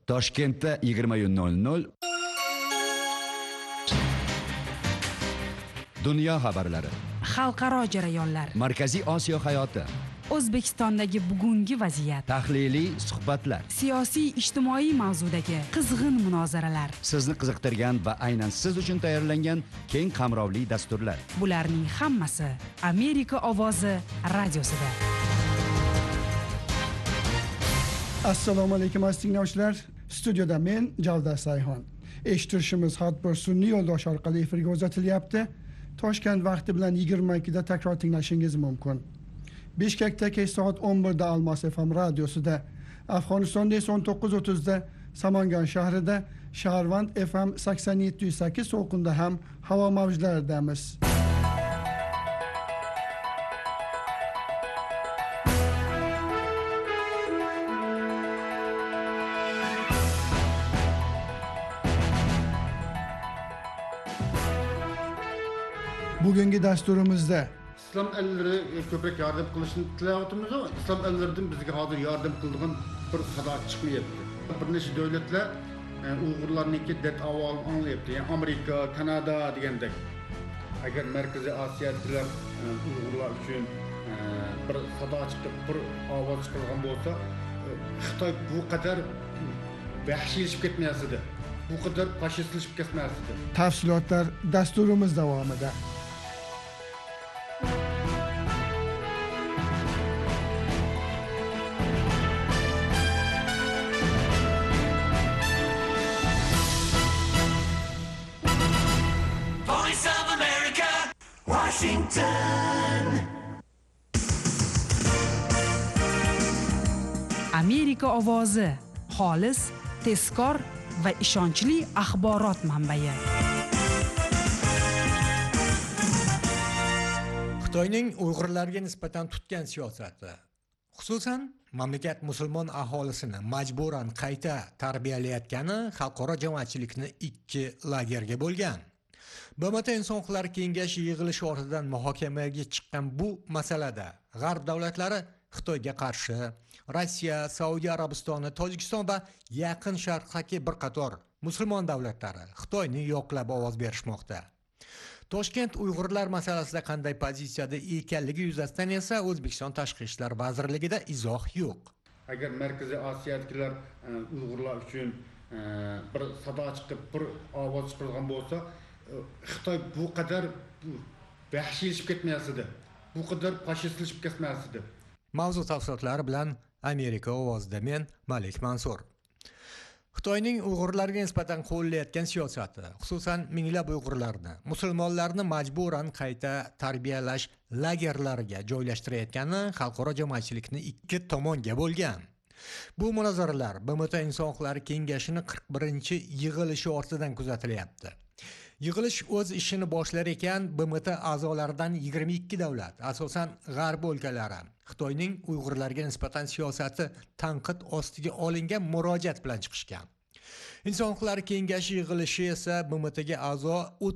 Toshkentda 20:00 Dunyo xabarlari, xalqaro jarayonlar, Markaziy Osiyo hayoti, O'zbekistondagi bugungi vaziyat, tahliliy suhbatlar, siyosiy ijtimoiy mavzudagi qizg'in munozaralar. sizni qiziqtirgan va aynan siz uchun tayyorlangan keng qamrovli dasturlar. Bularning hammasi Amerika ovozi radiosida. Assalomu alaykum aziz tinglovchilar. Studiyada men Javdar Sayhon. Eshittirishimiz har bir sun'iy yo'ldosh orqali efirga uzatilyapti. Toshkent vaqti bilan 22 da takror tinglashingiz mumkin. Bishkekda kech soat 11 da Almos FM radiosida, Afg'onistonda esa 19:30 da Samangan shahrida, Shaharvand FM 87.8 to'lqinda ham havo mavjlaridamiz. Bugungi dasturimizda İslam elleri köpek yardım kılışını tilayatımız ama İslam ellerden bizge hazır yardım kıldığın bir sada çıkmayıptı. Bir neçe devletler Uygurlarınki det aval anlayıptı. Yani Amerika, Kanada degandek. Eğer Merkezi Asiyadakiler Uygurlar için bir sada çıkıp bir aval çıkılgan bolsa, Xitoy bu kadar vahşileşip ketmeyasıydı. Bu kadar faşistleşip ketmeyasıydı. tafsilotlar dasturimiz davomida. Amerika ovozi, xolis, tezkor va ishonchli axborot manbai. Xitoyning Uyg'urlarga nisbatan tutgan siyosati, xususan mamlakat musulmon aholisini majburan qayta tarbiyalayotgani xalqaro jamoatchilikni ikki lagerga bo'lgan. BMT Inson huquqlari kengashi yig'ilishi ortidan muhokamaga chiqqan bu masalada G'arb davlatlari Xitoyga qarshi Rossiya, Saudiya Arabistoni, Tojikiston va Yaqin Sharqdagi bir qator musulmon davlatlari Xitoyni yoqlab ovoz berishmoqda. Toshkent Uyg'urlar masalasida qanday pozitsiyada ekanligi yuzasidan esa O'zbekiston Tashqi ishlar vazirligida izoh yo'q. Agar Markaziy Osiyadagilar Uyg'urlar uchun bir sada chiqib, bir ovoz chiqargan bo'lsa, Xitoy bu kadar vahşileşip ketmeyasıydı. Bu kadar faşistleşip ketmeyasıydı. Mavzu tafsilotlari bilan Amerika ovozida men Malik Mansur. Xitoyning Uyg'urlarga nisbatan qo'llayotgan siyosati, xususan minglab Uyg'urlarni, musulmonlarni majburan qayta tarbiyalash lagerlariga joylashtirayotgani xalqaro jamoatchilikni ikki tomonga bo'lgan. Bu munozaralar BMT Inson huquqlari kengashining 41-yig'ilishi ortidan kuzatilyapti. Yig'ilish o'z ishini boshlar ekan, BMT a'zolaridan 22 davlat, asosan G'arb o'lkalari, Xitoyning Uyg'urlarga nisbatan siyosati tanqid ostiga olingan murojaat bilan chiqishgan. Inson huquqlari kengashi yig'ilishi esa BMTga a'zo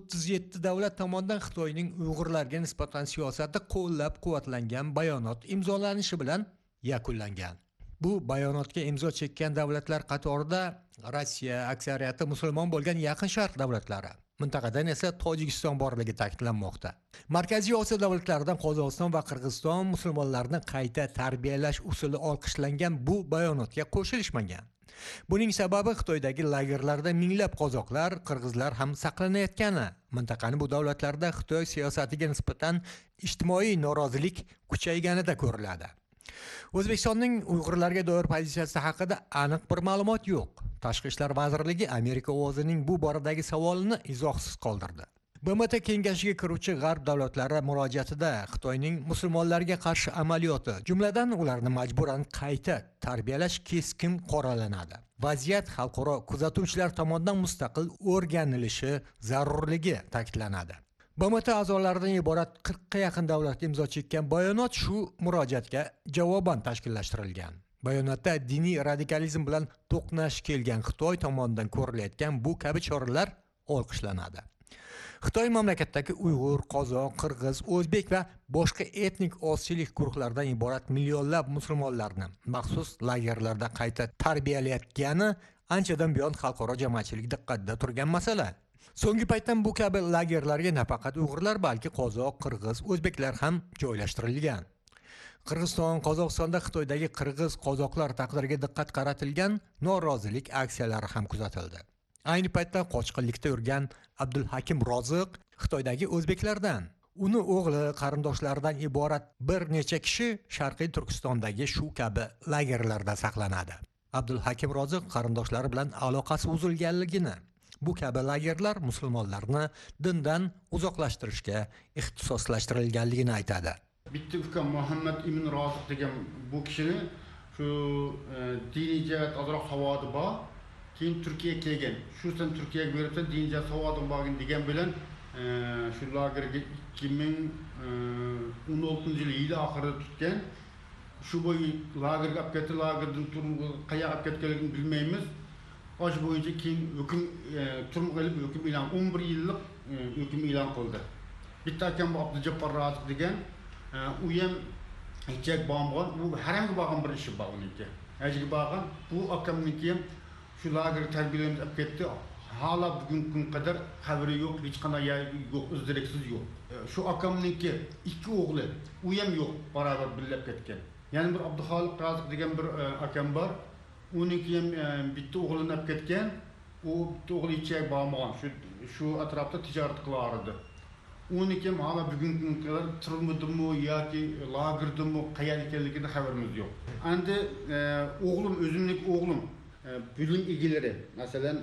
37 davlat tomonidan Xitoyning Uyg'urlarga nisbatan siyosati qo'llab-quvvatlangan bayonot imzolanishi bilan yakunlangan. Bu bayonotga imzo chekkan davlatlar qatorida Rossiya, aksariyati musulmon bo'lgan Yaqin Sharq davlatlari, mintaqadan esa Tojikiston borligi ta'kidlanmoqda. Markaziy Osiyo davlatlaridan Qozog'iston va Qirg'iziston musulmonlarni qayta tarbiyalash usuli olqishlangan bu bayonotga qo'shilishmagan. Buning sababi Xitoydagi lagerlarda minglab qozoqlar, qirg'izlar ham saqlanayotgani, mintaqani bu davlatlarda Xitoy siyosatiga nisbatan ijtimoiy norozilik kuchayganida ko'riladi. O'zbekistonning Uyg'urlarga doir pozitsiyasi haqida aniq bir ma'lumot yo'q. Tashqi ishlar vazirligi Amerika ovozining bu boradagi savolini izohsiz qoldirdi. BMT kengashiga kiruvchi G'arb davlatlari murojaatida Xitoyning musulmonlarga qarshi amaliyoti, jumladan ularni majburan qayta tarbiyalash keskin qoralanadi. Vaziyat xalqaro kuzatuvchilar tomonidan mustaqil o'rganilishi zarurligi ta'kidlanadi. BMT a'zolaridan iborat 40 ga yaqin davlat imzo chekkan bayonot shu murojaatga javoban tashkillashtirilgan. Bayonotda diniy radikalizm bilan to'qnash kelgan Xitoy tomonidan ko'rilayotgan bu kabi choralar olqishlanadi. Xitoy mamlakatdagi Uyg'ur, Qozoq, Qirg'iz, O'zbek va boshqa etnik ozchilik guruhlaridan iborat millionlab musulmonlarni maxsus lagerlarda qayta tarbiyalayotgani anchadan buyon xalqaro jamoatchilik diqqatida turgan masala. So'nggi paytdan bu kabi lagerlarga nafaqat uyg'urlar, balki qozoq, qirg'iz, o'zbeklar ham joylashtirilgan. Qirg'iziston, Qozog'istonda Xitoydagi qirg'iz, qozoqlar taqdiriga diqqat qaratilgan norozilik aksiyalari ham kuzatildi. Ayni paytda qochqinlikda yurgan Abdulhakim Roziq Xitoydagi o'zbeklardan, uni o'g'li, qarindoshlaridan iborat bir necha kishi Sharqiy Turkistondagi shu kabi lagerlarda saqlanadi. Abdulhakim Roziq qarindoshlari bilan aloqasi uzilganligini, bu kabi lagerlar musulmonlarni dindan uzoqlashtirishga ixtisoslashtirilganligini aytadi. Bitti ukam Muhammad ibn Roziq degan bu kishini shu diniy jihat ozroq savodi bor. Keyin Turkiyaga kelgan. Shu sen Turkiyaga beribsan, diniy jihat savodim borgin degan bilan shu lagerga 2016 yili oxirida tutgan. Shu bo'y lagerga olib ketdi, lagerdan qayoqqa olib ketganligini bilmaymiz. Osh bo'yicha keyin hukm turm qilib hukm e'lon 11 yillik hukm e'lon qildi. Bitta akam Abdujabbor Roziq degan u ham ichak bomg'on, bu haramga borgan bir ishi bor uniki. Ajga borgan, bu akamniki ham shu lager tarbiyalanib olib ketdi. Hala bugungi kun qadar xabari yo'q, hech qanday yo'q, izdireksiz yo'q. Shu akamniki ikki o'g'li, u ham yo'q, barabar birlab ketgan. Yana bir Abduxoliq Roziq degan bir akam bor. Uniki ham bitta o'g'lini olib ketgan. U bitta o'g'li ichak bomg'on, shu atrofda tijorat qilar edi. Uniki ham hala bugungi kun qadar turmudimi yoki lagerdimi, qayerda ekanligidan xabarimiz yo'q. Endi o'g'lim, o'zimlik o'g'lim bilim egalari, masalan,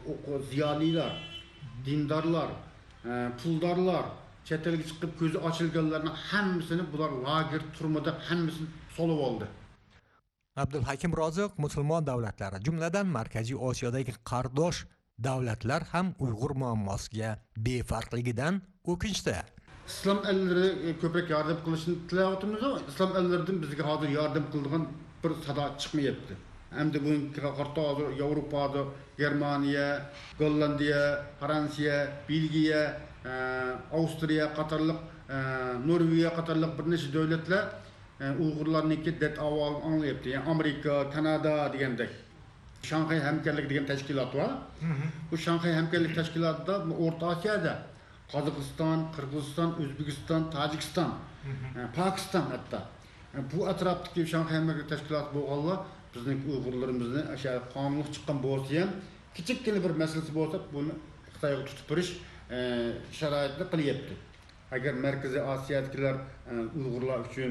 ziyolilar, dindorlar, puldarlar, chet elga chiqib ko'zi ochilganlarning hammasini bular lager turmada hammasini solib oldi. Abdulhakim Roziq musulmon davlatlari, jumladan Markaziy Osiyodagi qardosh davlatlar ham Uyg'ur muammosiga befarqligidan o'kinchda. Islom ellari ko'proq yordam qilishni tilayapmiz, islom ellaridan bizga hozir yordam qiladigan bir sado chiqmayapti. Hamda bunga qarta hozir Yevropada, Germaniya, Gollandiya, Fransiya, Belgiya, Avstriya qatorliq, Norvegiya qatorliq bir necha davlatlar Uyg'urlarniki det avval anglayapti. Yani Amerika, Kanada degandek. Shanxay hamkorlik degan tashkilot bor. Bu Shanxay hamkorlik tashkilotida O'rta Osiyoda Qozog'iston, Qirg'iziston, O'zbekiston, Tojikiston, Pokiston hatto. Bu atrofdagi Shanxay hamkorlik tashkiloti bo'lganlar bizning Uyg'urlarimizni o'sha qonunli chiqqan bo'lsa ham, kichikgina bir masalasi bo'lsa, buni Xitoyga tutib turish sharoitini qilyapti. Agar Markaziy Osiyadagilar Uyg'urlar uchun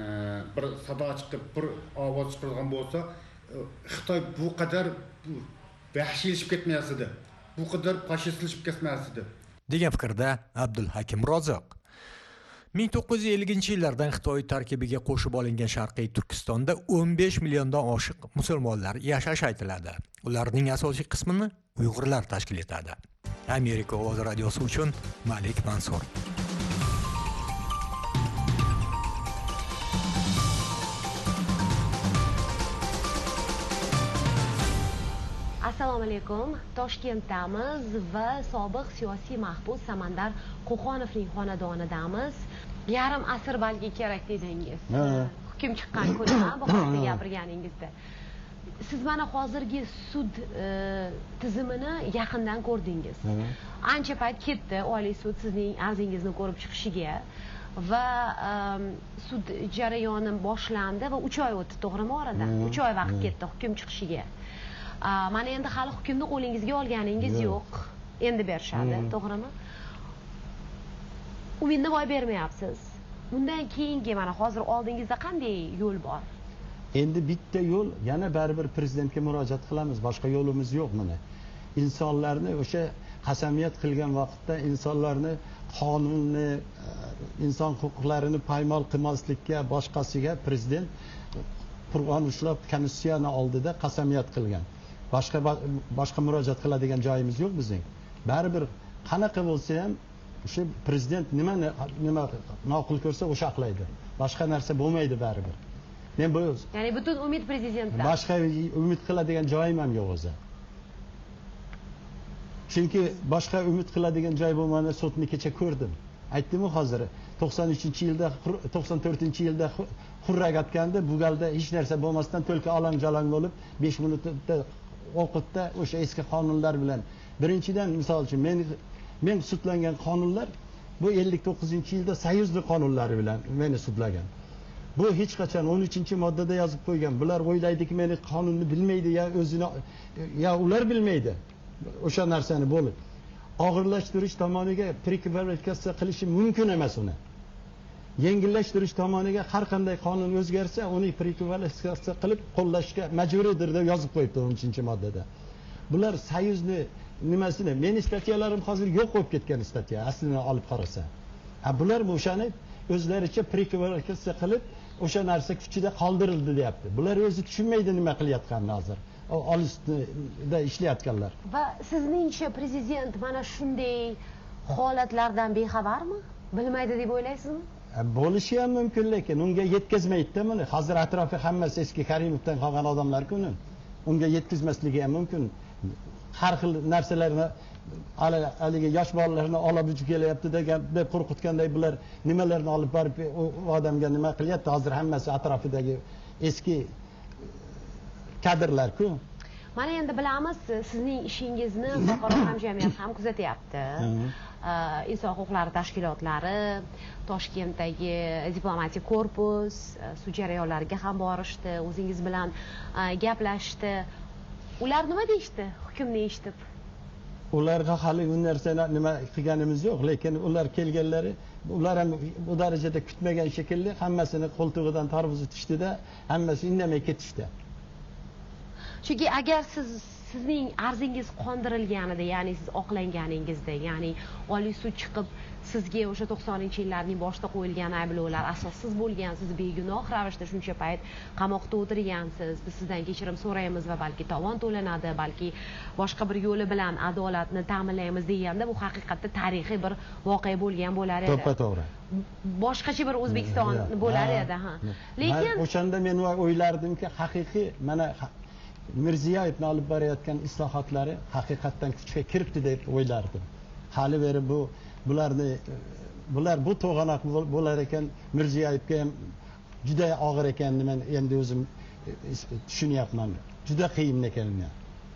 bir sado chiqib, bir ovoz chiqargan bo'lsa, Xitoy bu qadar vahshiylashib ketmaydi. Bu qadar fashistlashib ketmaydi. Degan fikrda Abdulhakim Roziq. 1950-yillardan Xitoy tarkibiga qo'shib olingan Sharqiy Turkistonda 15 milliondan oshiq musulmonlar yashash aytiladi. Ularning asosiy qismini Uyg'urlar tashkil etadi. Amerika ovozi radiosi uchun Malik Mansur. Assalomu alaykum. Toshkentdamiz va sobiq siyosiy mahbus Samandar Qo'qonovning xonadonidamiz. Yarim asr balki kerak dedingiz. Hukm chiqqan kuni bu haqda gapirganingizda. Siz mana hozirgi sud tizimini yaqindan ko'rdingiz. Ancha payt ketdi Oliy sud sizning arzingizni ko'rib chiqishiga va sud jarayoni boshlandi va 3 oy o'tdi, to'g'rimi oradan? 3 oy vaqt ketdi hukm chiqishiga. Mana endi hali hukmni qo'lingizga olganingiz yo'q. Endi berishadi, to'g'rimi? Umidni boy bermayapsiz. Undan keyingi mana hozir oldingizda qanday yo'l bor? Endi bitta yo'l, yana baribir prezidentga murojaat qilamiz. Boshqa yo'limiz yo'q mana. Insonlarni o'sha qasamiyat qilgan vaqtda insonlarni qonunni, inson huquqlarini poymol qilmaslikka, boshqasiga prezident Qur'on ushlab konstitutsiyani oldida qasamiyat qilgan. Boshqa murojaat qiladigan joyimiz yo'q bizning. Baribir qanaqa bo'lsa ham o'sha prezident nima ma'qul ko'rsa o'sha aqlaydi. Boshqa narsa bo'lmaydi baribir. Men bu ya'ni butun umid prezidentdan. Boshqa umid qiladigan joyim ham yo'q o'zi. Chunki boshqa umid qiladigan joy bo'lmani sudni kecha ko'rdim. Aytdim-ku hozir 93-yilda 94-yilda xurrak atganda bu galda hech narsa bo'lmasdan to'lka alang-jalang bo'lib 5 minutda vaqtda o'sha eski qonunlar bilan birinchidan misol uchun men sudlangan qonunlar bu 59-yilda Soyuzli qonunlari bilan meni sudlagan. Bu hech qachon 13-moddada yozib qo'ygan. Bular o'ylaydiki, meni qonunni bilmaydi ya o'zini ya ular bilmaydi. O'sha narsani bo'lib og'irlashtirish tomoniga prekvalifikatsiya qilishi mumkin emas uni. Yengillashtirish tomoniga har qanday qonun o'zgarsa, uni prekvalifikatsiya qilib qo'llashga majburdir deb yozib qo'yibdi 13-moddada. Bular Soyuzni nimasini, meni statyalarim hozir yo'q bo'lib ketgan statya, aslini olib qarasa. Bular o'shani o'zlaricha prekvalifikatsiya qilib, o'sha narsa kuchida qoldirildi deyapti. Bular o'zi tushunmaydi nima qilayotganini hozir. Olisda ishlayotganlar. Va sizningcha prezident mana shunday holatlardan bexabarmi? Bilmaydi deb o'ylaysizmi? Bo'lishi ham mumkin, lekin unga yetkazmaydi-da buni. Hozir atrofi hammasi eski Karimovdan qolgan odamlar-ku uni. Unga yetkazmasligi ham mumkin. Har xil narsalarni haligi yosh bolalarni olib kelyapti deb qo'rqitganday bular nimalarni olib borib u odamga nima qilyapti? Hozir hammasi atrofidagi eski kadrlar-ku. Mana endi bilamiz, sizning ishingizni xalqaro hamjamiyat ham kuzatyapti. Inson huquqlari tashkilotlari, Toshkentdagi diplomatik korpus, sud jarayonlariga ham borishdi, o'zingiz bilan gaplashdi. Ular nima deyishdi hukmni eshitib? Ularga hali u narsani nima qilganimiz yo'q, lekin ular kelganlari, ular ham bu darajada kutmagan shekilli hammasini qo'ltig'idan tarvuz etishdi-da, hammasi indamay ketishdi. Chunki agar sizning arzingiz qondirilganida, ya'ni siz oqlanganingizda, ya'ni Oliy sud chiqib sizga o'sha 90-yillarning boshida qo'yilgan ayblovlar asossiz bo'lgan, siz begunoh ravishda shuncha payt qamoqda o'tirgansiz, biz sizdan kechirim so'raymiz va balki tovon to'lanadi, balki boshqa bir yo'li bilan adolatni ta'minlaymiz deganda, bu haqiqatda tarixiy bir voqea bo'lgan bo'lar edi. To'ppa-to'g'ri. Boshqacha bir O'zbekiston bo'lar edi, ha. Lekin o'shanda men o'ylardimki, haqiqiy mana Mirziyoyevni olib borayotgan islohotlari haqiqatdan kuchga kiribdi deb o'ylardim. Hali beri bular bu to'g'anoq bo'lar ekan, Mirziyoyevga ham juda og'ir ekanini men endi o'zim tushunyapman. Juda qiyin ekanini.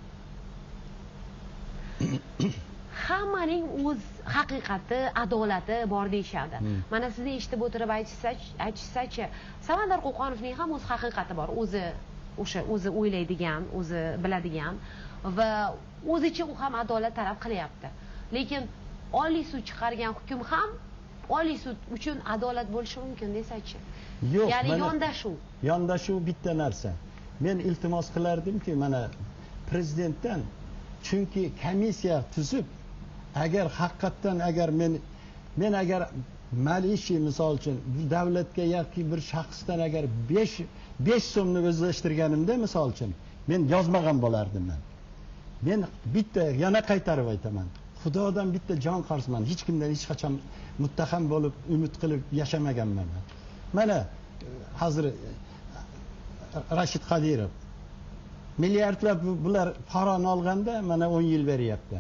Hammaning o'z haqiqati, adolati bor deyshadi. Mana sizni eshitib o'tirib aytishsachi, Samandar Qo'qonovning ham o'z haqiqati bor, o'zi o'ylaydigan, o'zi biladigan va o'zicha u ham adolat talab qilyapti. Lekin Oliy sud chiqargan hukm ham Oliy sud uchun adolat bo'lishi mumkin desachi. Yo'q, ya'ni yondashuv. Yondashuv bitta narsa. Men iltimos qilardim-ki, mana prezidentdan, chunki komissiya tuzib, agar haqiqatdan agar men agar Malishi misol uchun davlatga yoki bir shaxsdan agar 5 so'mni o'zlashtirganimda misol uchun men yozmagan bo'lardim men. Men bitta yana qaytarib aytaman. Xudodan bitta jon qarzman. Hech kimdan hech qachon muttaham bo'lib, umid qilib yashamaganman. Mana hozir Rashid Qodirov milliardlab bular paroni olganda mana 10 yil beryapti.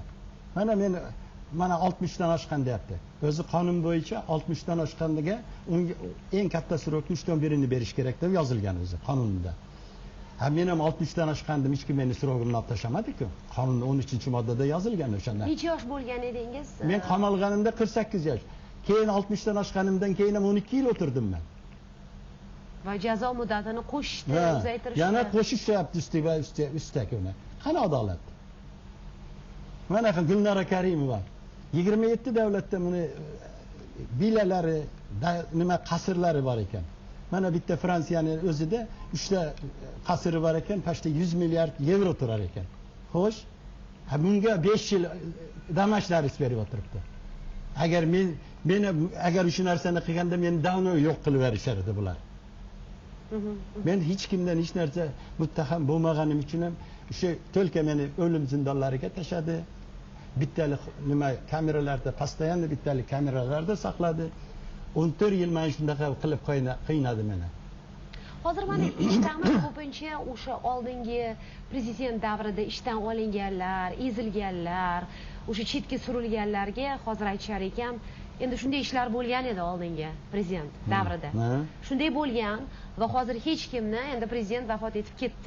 Mana 60 dan oshgan deyapti. O'zi qonun bo'yicha 60 dan oshgandiga eng katta srokning 3/1 berish kerak deb yozilgan o'zi qonunda. Men ham 60 dan oshgandim, hech kim meni srogimni olib tashamadi-ku. Qonunning 13-moddada yozilgan o'shanda. Necha yosh bo'lgan edingiz? Men qamalganimda 48 yosh. Keyin 60 dan oshganimdan keyin ham 12 yil o'tirdim men. Va jazo muddatini qo'shishdi, uzaytirishdi. Yana qo'shishyapti ustiga uni. Qani adolat? Mana Gulnora Karimova 27 davlatda buni villalari, nima qasrlari bor ekan. Mana bitta Fransiyaning o'zida 3 ta qasri bor ekan, pashta 100 milliard yevro turar ekan. Xo'sh, bunga 5 yil damashlar berib o'tiribdi. Agar meni agar shu narsani qilganda meni davno yo'q qilib berishardi bular. Men hech kimdan hech narsa muttaham bo'lmaganim uchun ham o'sha to'lka meni o'lim zindonlariga tashadi. Bittalik nima kameralarda, постоянно bittalik kameralarda saqladi. 14 yil men shunaqa qilib qiynadi meni. Hozir mana eshitamiz, ko'pincha o'sha oldingi prezident davrida ishdan olinganlar, ezilganlar, o'sha chetga surilganlarga hozir aytishar ekan, endi shunday ishlar bo'lgan edi oldingi prezident davrida. Shunday bo'lgan va hozir hech kimni, endi prezident vafot etib ketdi.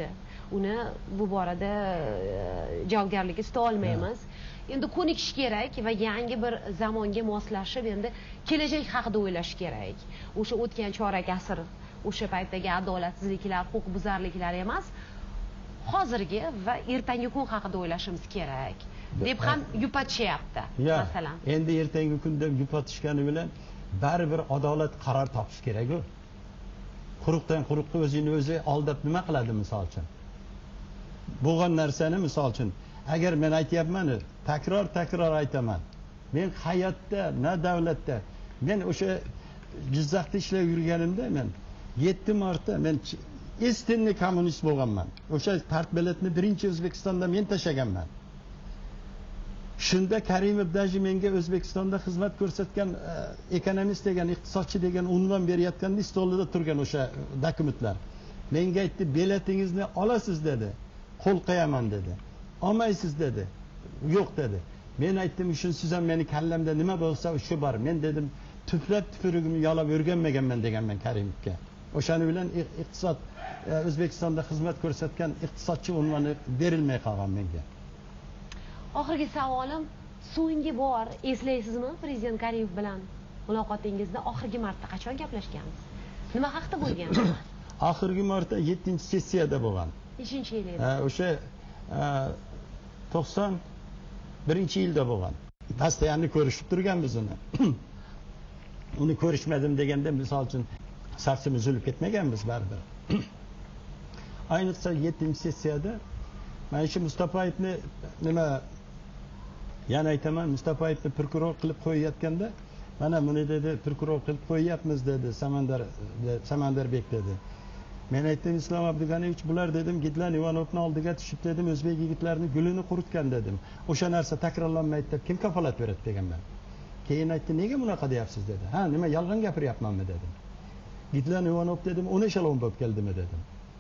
uni bu borada javobgarlikka tuta olmaymiz. Endi ko'nikish kerak va yangi bir zamonga moslashib endi kelajak haqida o'ylash kerak. O'sha o'tgan chorak asr, o'sha paytdagi adolatsizliklar, huquqbuzarliklar emas, hozirgi va ertangi kun haqida o'ylashimiz kerak deb ham yupatishyapti masalan. Endi ertangi kunda yupatishgani bilan baribir adolat qaror topish kerak-ku. Quruqdan quruqqa o'zini o'zi aldab nima qiladi misol uchun? Bo'lgan narsani misol uchun agar men aytyapman, takror aytaman. Men hayotda, na davlatda, men o'sha Jizzaxda ishlab yurganimda men 7 marta men istinni kommunist bo'lganman. O'sha partbiletni birinchi O'zbekistonda men tashaganman. Shunda Karimov daji menga O'zbekistonda xizmat ko'rsatgan ekonomist degan, iqtisodchi degan unvon berayotganda stolida turgan o'sha dokumentlar. Menga aytdi, biletingizni olasiz dedi. Qo'l qo'yaman dedi. Olmaysiz dedi. Yo'q dedi. Men aytdim, siz ham meni kallamda nima bo'lsa shu bor. Men dedim, tuflab tufurugimni yalab o'rganmaganman deganman Karimovga. O'shani bilan iqtisod O'zbekistonda xizmat ko'rsatgan iqtisodchi unvoni berilmay qolgan menga. Oxirgi savolim, so'nggi bor eslaysizmi prezident Karimov bilan muloqotingizni oxirgi marta qachon gaplashgansiz? Nima haqida bo'lgan? Oxirgi marta 7-sessiyada bo'lgan. Nechinchi yil edi? O'sha 91-yilda bo'lgan. Postoyanni ko'rishib turganmiz uni. Uni ko'rishmadim deganda misol uchun safimiz uzilib ketmaganmiz baribir. Ayniqsa 7-sessiyada mana shu Mustafayevni nima yana aytaman, Mustafayevni prokuror qilib qo'yayotganda, mana buni dedi, prokuror qilib qo'yapmiz dedi, Samandarbek dedi. Men aytdim, Islom Abduganovich, bular dedim, Gidlan Ivanovni oldiga tushib dedim, o'zbek yigitlarini gulini quritgan dedim. O'sha narsa takrorlanmaydi deb kim kafolat beradi deganman. Keyin aytdi, nega bunaqa deyapsiz dedi. Ha, nima yolg'on gapiryapmanmi dedim. Gidlan Ivanov dedim, 10 eshelon bo'lib keldimi dedim.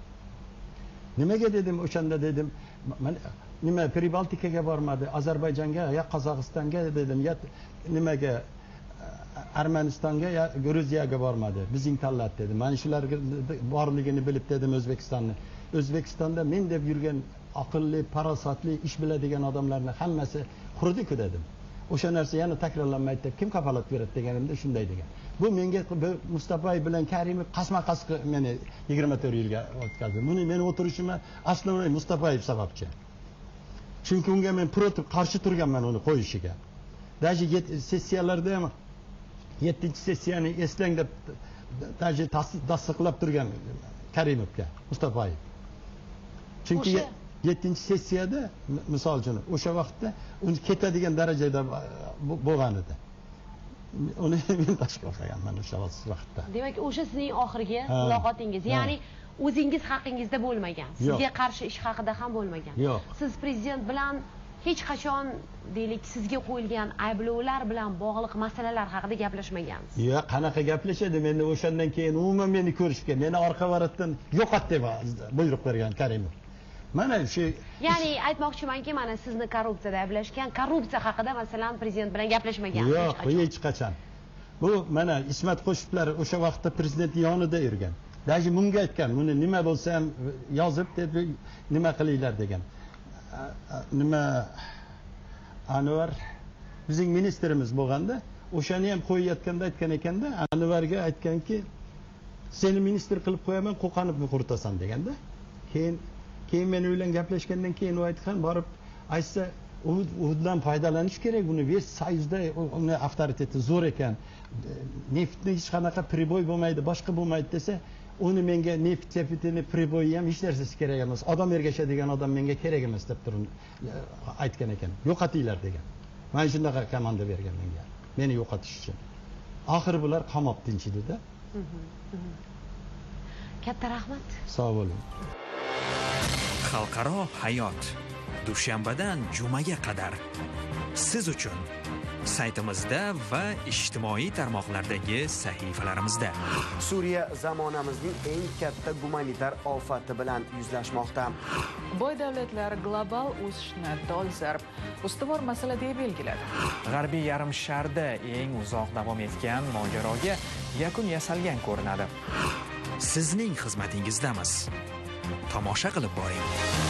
Nimaga dedim, o'shanda dedim, nima Pribaltikaga bormadi, Ozarbayjonga, ya Qozog'istonga dedim, ya nimaga Armanistonga, ya Gruziyaga bormadi. Bizning tanladi dedim. Men shularga borligini bilib dedim O'zbekistonni. O'zbekistonda men deb yurgan aqlli, parosatli, ish biladigan odamlarni hammasi qurdi-ku dedim. O'sha narsa yana takrorlanmaydi deb kim kafolat beradi deganimda shunday degan. Bu menga Mustafayev bilan Karimov qasma-qas meni 24 yilga o'tkazdi. Buni men o'tirishimga asloviy Mustafayev sababchi. Chunki unga men qarshi turganman uni qo'yishiga. Daji sessiyalarda ham 7-sessiyani eslang deb daji tasdiqlab turgan Karimovga Mustafayev. Chunki 7-sessiyada misol uchun o'sha vaqtda uni ketadigan darajada bo'lgan edi. Uni men tashkil qilganman o'sha vaqtda. Demak, o'sha sizning oxirgi muloqotingiz, ya'ni o'zingiz haqingizda bo'lmagan, sizga qarshi ish haqida ham bo'lmagan. Yo'q. Siz prezident bilan hech qachon deylik sizga qo'yilgan ayblovlar bilan bog'liq masalalar haqida gaplashmagansiz. Yo'q, qanaqa gaplashadi? Meni o'shandan keyin umuman meni ko'rishga, meni orqa varatdan yo'qot deb buyruq bergan Karimov. Mana shu, ya'ni aytmoqchimanki, mana sizni korrupsiyada ayblashgan, korrupsiya haqida masalan prezident bilan gaplashmagansiz. Yo'q, hech qachon. Bu mana Ismat Qo'shiblar o'sha vaqtda prezident yonida yurgan. Daji bunga aytgan, buni nima bo'lsa ham yozib deb nima qilinglar degan. Nima Anvar bizning ministrimiz bo'lganda, o'shani ham qo'yayotganda aytgan ekanda, Anvarga aytganki, seni ministr qilib qo'yaman, Qo'qonovni quritasan deganda. Keyin men bilan gaplashgandan keyin u aytgan, borib aytsa, undan foydalanish kerak, buni West Soyuzda uni avtoriteti zo'r ekan. Neftni hech qanaqa priboy bo'lmaydi, boshqa bo'lmaydi desa, uni menga neft sepitini priboyi ham hech narsasi kerak emas. Odam ergashadigan odam menga kerak emas deb turib aytgan ekan. Yo'qotinglar degan. Men shunaqa komanda bergan menga. Meni yo'qotish uchun. Oxir bular qamoq tinchidi-da. Katta rahmat. Sog' bo'ling. Xalqaro hayot dushanbadan jumaga qadar siz uchun saytimizda va ijtimoiy tarmoqlardagi sahifalarimizda. Suriya zamonamizning eng katta gumanitar ofati bilan yuzlashmoqda. Boy davlatlar global o'sishni dolzarb ustuvor masala deb belgiladi. G'arbiy yarim sharda eng uzoq davom etgan mojaroga yakun yasalgan ko'rinadi. Sizning xizmatingizdamiz. tomosha qilib boring.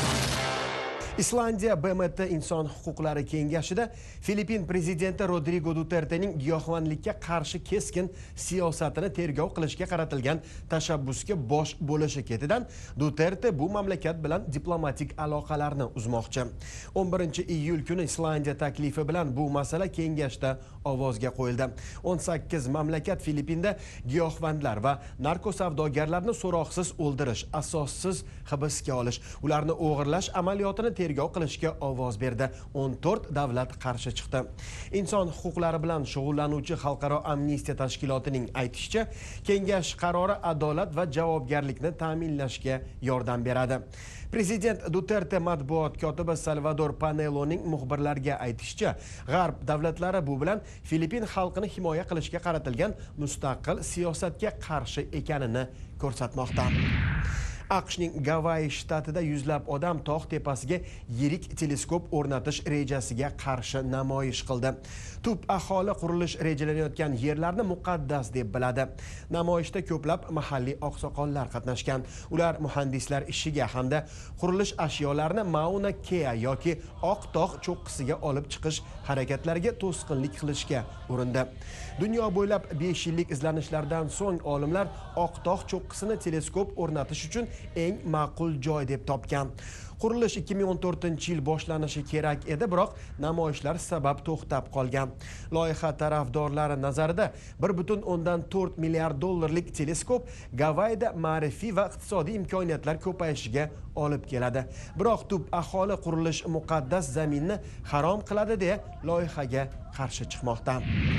Islandiya BMT Inson huquqlari kengashida Filippin prezidenti Rodrigo Dutertening giyohvandlikka qarshi keskin siyosatini tergov qilishga qaratilgan tashabbusga bosh bo'lishi ketidan Duterte bu mamlakat bilan diplomatik aloqalarni uzmoqchi. 11-iyul kuni Islandiya taklifi bilan bu masala kengashda ovozga qo'yildi. 18 mamlakat Filippinda giyohvandlar va narkosavdogarlarni so'roqsiz o'ldirish, asossiz hibsga olish, ularni o'g'irlash amaliyotini tergov qilishga ovoz berdi. 14 davlat qarshi chiqdi. Inson huquqlari bilan shug'ullanuvchi Xalqaro amnistiya tashkilotining aytishicha, kengash qarori adolat va javobgarlikni ta'minlashga yordam beradi. Prezident Duterte matbuot kotibi Salvador Paneloning muxbirlarga aytishicha, G'arb davlatlari bu bilan Filippin xalqini himoya qilishga qaratilgan mustaqil siyosatga qarshi ekanini ko'rsatmoqda. AQShning Gavayi shtatida yuzlab odam tog' tepasiga yirik teleskop o'rnatish rejasiga qarshi namoyish qildi. Tub aholi qurilish rejalanayotgan yerlarni muqaddas deb biladi. Namoyishda ko'plab mahalliy oqsoqollar qatnashgan. Ular muhandislar ishiga hamda qurilish ashyolarini Mauna Kea yoki Oq tog' cho'qqisiga olib chiqish harakatlariga to'sqinlik qilishga urindi. Dunyo bo'ylab 5 yillik izlanishlardan so'ng olimlar Oq tog' cho'qqisini teleskop o'rnatish uchun eng ma'qul joy deb topgan. Qurilish 2014-yil boshlanishi kerak edi, biroq namoyishlar sabab to'xtab qolgan. Loyiha tarafdorlari nazarida 1.4 milliard dollarlik teleskop Gavayida ma'rifiy va iqtisodiy imkoniyatlar ko'payishiga olib keladi. Biroq tub aholi qurilish muqaddas zaminni harom qiladi deya loyihaga qarshi chiqmoqda.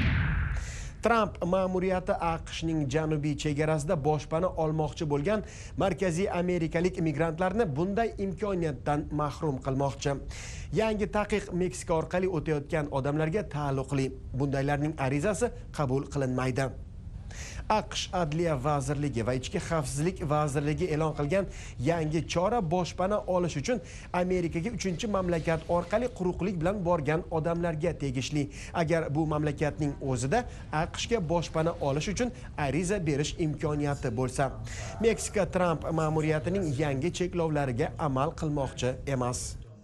Trump ma'muriyati AQShning janubiy chegarasida boshpana olmoqchi bo'lgan markaziy amerikalik migrantlarni bunday imkoniyatdan mahrum qilmoqchi. Yangi taqiq Meksika orqali o'tayotgan odamlarga taalluqli. Bundaylarning arizasi qabul qilinmaydi. AQSh Adliya vazirligi va Ichki xavfsizlik vazirligi e'lon qilgan yangi chora boshpana olish uchun Amerikaga 3-mamlakat orqali quruqlik bilan borgan odamlarga tegishli. Agar bu mamlakatning o'zida AQShga boshpana olish uchun ariza berish imkoniyati bo'lsa, Meksika Trump ma'muriyatining yangi cheklovlariga amal qilmoqchi emas.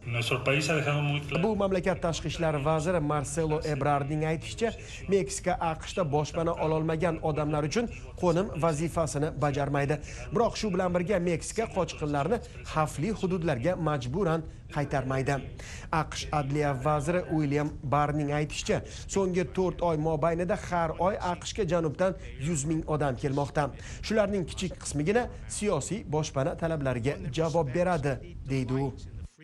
Bu mamlakat tashqi ishlar vaziri Marcelo Ebrardning aytishicha, Meksika AQShda boshpana ololmagan odamlar uchun qo'nim vazifasini bajarmaydi. Biroq shu bilan birga Meksika qochqinlarni xavfli hududlarga majburan qaytarmaydi. AQSh Adliya vaziri William Barrning aytishicha, so'nggi 4 oy mobaynida har oy AQShga janubdan 100 ming odam kelmoqda. Shularning kichik qismigina siyosiy boshpana talablariga javob beradi, deydi u.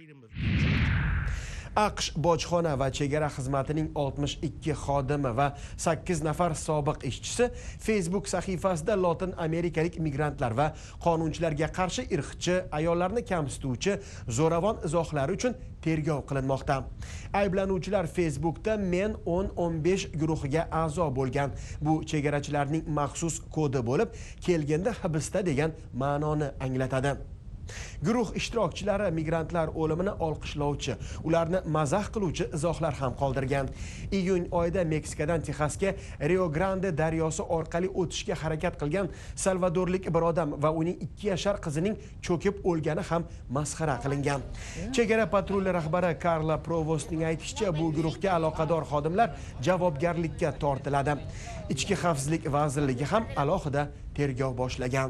AQSh bojxona va chegara xizmatining 62 xodimi va 8 nafar sobiq ishchisi Facebook sahifasida Lotin amerikalik migrantlar va qonunchilarga qarshi irqchi, ayollarni kamsituvchi, zo'ravon izohlari uchun tergov qilinmoqda. Ayblanuvchilar Facebookda Men 10-15 guruhiga a'zo bo'lgan. Bu chegarachilarning maxsus kodi bo'lib, kelganda hibsda degan ma'noni anglatadi. Guruh ishtirokchilari migrantlar o'limini olqishlovchi, ularni mazax qiluvchi izohlar ham qoldirgan. Iyun oyida Meksikadan Texasga Rio Grande daryosi orqali o'tishga harakat qilgan salvadorlik bir odam va uning 2 yashar qizining cho'kib o'lgani ham masxara qilingan. Chegara patruli rahbari Carla Provostning aytishicha, bu guruhga aloqador xodimlar javobgarlikka tortiladi. Ichki xavfsizlik vazirligi ham alohida tergov boshlagan.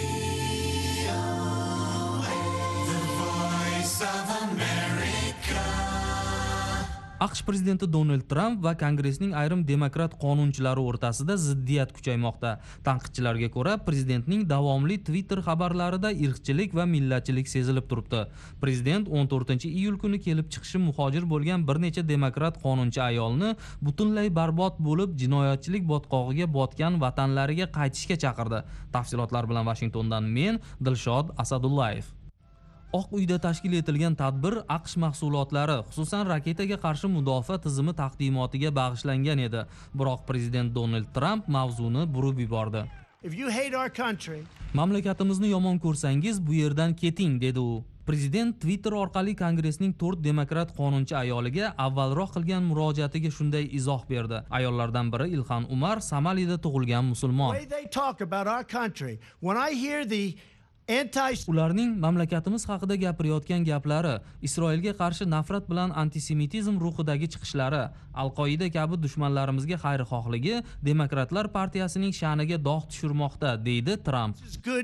AQSh prezidenti Donald Trump va Kongressning ayrim demokrat qonunchilari o'rtasida ziddiyat kuchaymoqda. Tanqidchilarga ko'ra, prezidentning davomli Twitter xabarlarida irqchilik va millatchilik sezilib turibdi. Prezident 14-iyul kuni kelib chiqishi muhojir bo'lgan bir necha demokrat qonunchi ayolni butunlay barbod bo'lib, jinoyatchilik botqog'iga botgan vatanlariga qaytishga chaqirdi. Tafsilotlar bilan Washingtondan men Dilshod Asadullayev. Oq uyda tashkil etilgan tadbir AQSh mahsulotlari, xususan raketaga qarshi mudofaa tizimi taqdimotiga bag'ishlangan edi. Biroq prezident Donald Trump mavzuni burib yubordi. Mamlakatimizni yomon ko'rsangiz, bu yerdan keting, dedi u. Prezident Twitter orqali Kongressning 4 demokrat qonunchi ayoliga avvalroq qilgan murojaatiga shunday izoh berdi. Ayollardan biri Ilhan Umar Somalida tug'ilgan musulmon. ularning mamlakatimiz haqida gapirayotgan gaplari, Isroilga qarshi nafrat bilan antisemitizm ruhidagi chiqishlari, Al-Qoida kabi dushmanlarimizga xayrixohligi Demokratlar partiyasining sha'niga dog' tushirmoqda, deydi Tramp.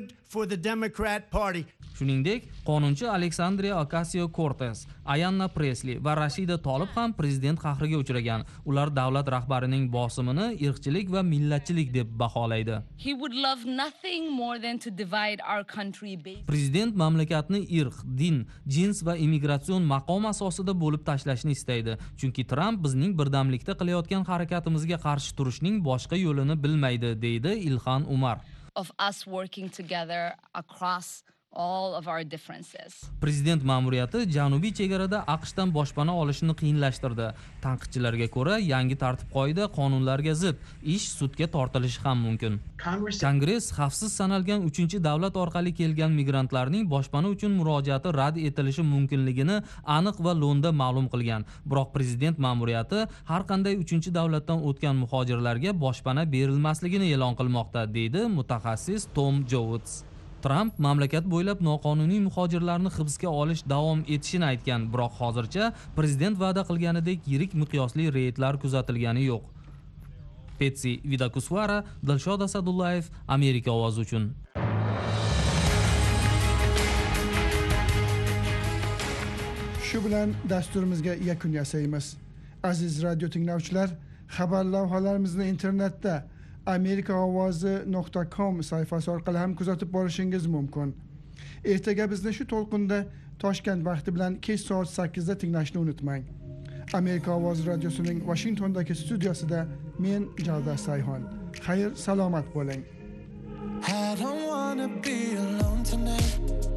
Shuningdek, qonunchi Alexandria Ocasio-Cortez, Ayanna Pressley va Rashida Tolib ham prezident qahriga uchragan. Ular davlat rahbarining bosimini irqchilik va millatchilik deb baholaydi. Prezident mamlakatni irq, din, jins va imigratsion maqom asosida bo'lib tashlashni istaydi. Chunki Tramp bizning birdamlikda qilayotgan harakatimizga qarshi turishning boshqa yo'lini bilmaydi, deydi Ilhan Umar. Prezident ma'muriyati janubiy chegarada AQShdan boshpana olishni qiyinlashtirdi. Tanqidchilarga ko'ra, yangi tartib-qoida qonunlarga zid, ish sudga tortilishi ham mumkin. Kongress xavfsiz sanalgan 3-davlat orqali kelgan migrantlarning boshpana uchun murojaati rad etilishi mumkinligini aniq va lo'nda ma'lum qilgan. Biroq prezident ma'muriyati har qanday 3-davlatdan o'tgan muhojirlarga boshpana berilmasligini e'lon qilmoqda, deydi mutaxassis Tom Jones. Tramp mamlakat bo'ylab noqonuniy muhojirlarni hibsga olish davom etishini aytgan, biroq hozircha prezident va'da qilganidek yirik miqyosli reydlar kuzatilgani yo'q. Petsi Vidakuswara, Dilshod Asadullayev, Amerika ovozi uchun. Shu bilan dasturimizga yakun yasaymiz. Aziz radio tinglovchilar, xabar lavhalarimizni internetda amerikaovozi.com sayfasi orqali ham kuzatib borishingiz mumkin. Ertaga bizni shu to'lqinda Toshkent vaqti bilan kech soat 8 da tinglashni unutmang. Amerika ovozi radiosining Washingtondagi studiosida men Javdar Sayhon. Xayr, salomat bo'ling. I don't wanna be alone tonight.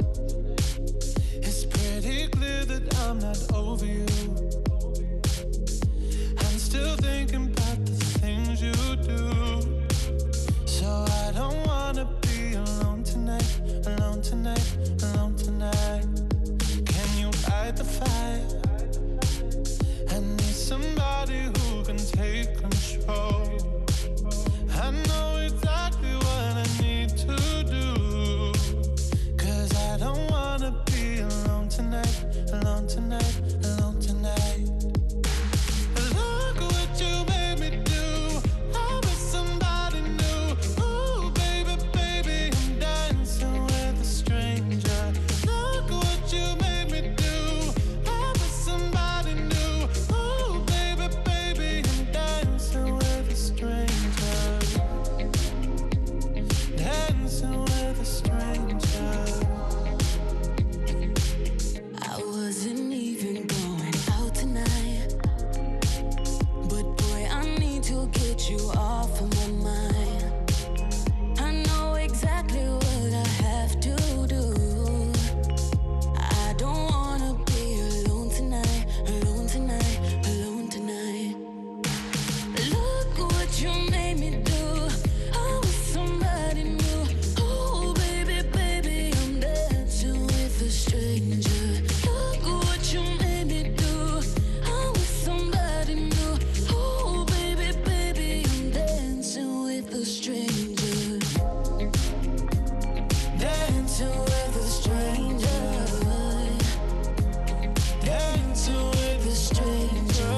It's pretty clear that I'm not over you. I'm still thinking about the things you do. So I don't wanna be alone tonight, alone tonight, alone tonight. Can you fight the fire? I need somebody who can take control. I know exactly what I need to do. 'Cause I don't wanna be alone tonight, alone tonight, alone tonight. Look what you made me do. I was somebody new. Ooh, baby, baby, I'm dancing with a stranger. Look what you made me do. I was somebody new. Ooh, baby, baby, I'm dancing with a stranger. Dancing with a stranger. I wasn't even going out tonight, but boy, I need to get you off of my mind. I know exactly what I have to do. I don't wanna be alone tonight, alone tonight, alone tonight. Look what you made me do. I was somebody new. Oh, baby, baby, I'm dancing with a stranger. Look what you made me do. I was somebody new. Oh, baby, baby, I'm dancing with a stranger. Dancing with a stranger. Dancing with a stranger.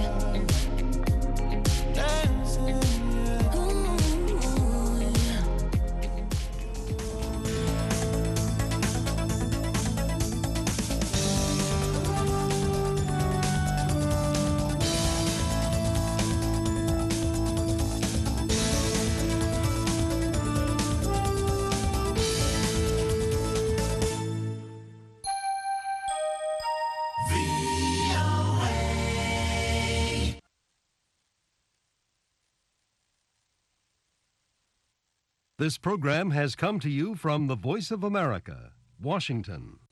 Dancing, yeah. Ooh, yeah. This program has come to you from the Voice of America, Washington.